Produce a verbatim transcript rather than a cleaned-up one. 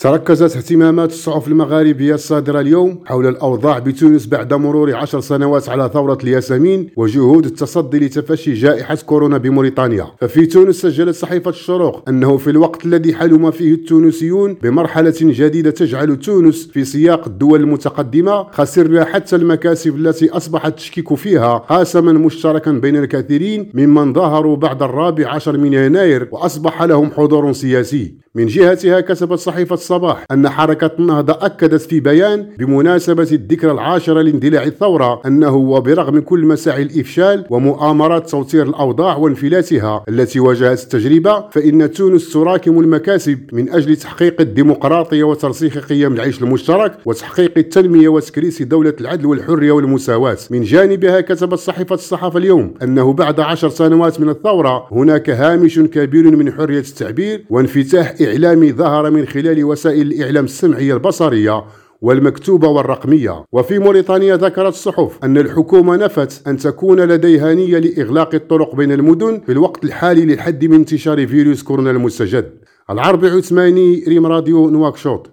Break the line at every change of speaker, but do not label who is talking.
تركزت اهتمامات الصحف المغاربية الصادرة اليوم حول الأوضاع بتونس بعد مرور عشر سنوات على ثورة الياسمين وجهود التصدي لتفشي جائحة كورونا بموريتانيا. ففي تونس سجلت صحيفة الشروق أنه في الوقت الذي حلم فيه التونسيون بمرحلة جديدة تجعل تونس في سياق الدول المتقدمة، خسرنا حتى المكاسب التي أصبحت التشكيك فيها قاسما مشتركا بين الكثيرين ممن ظهروا بعد الرابع عشر من يناير وأصبح لهم حضور سياسي. من جهتها كتبت صحيفة الصباح أن حركة النهضة أكدت في بيان بمناسبة الذكرى العاشرة لاندلاع الثورة أنه وبرغم كل مساعي الإفشال ومؤامرات توتير الأوضاع وانفلاتها التي واجهت التجربة، فإن تونس تراكم المكاسب من أجل تحقيق الديمقراطية وترسيخ قيم العيش المشترك وتحقيق التنمية وتكريس دولة العدل والحرية والمساواة. من جانبها كتبت صحيفة الصحافة اليوم أنه بعد عشر سنوات من الثورة هناك هامش كبير من حرية التعبير وانفتاح إعلامي ظهر من خلال وسائل الإعلام السمعية البصرية والمكتوبة والرقمية. وفي موريتانيا ذكرت الصحف أن الحكومة نفت أن تكون لديها نية لإغلاق الطرق بين المدن في الوقت الحالي للحد من انتشار فيروس كورونا المستجد. العربي عثماني، ريم راديو نواكشوط.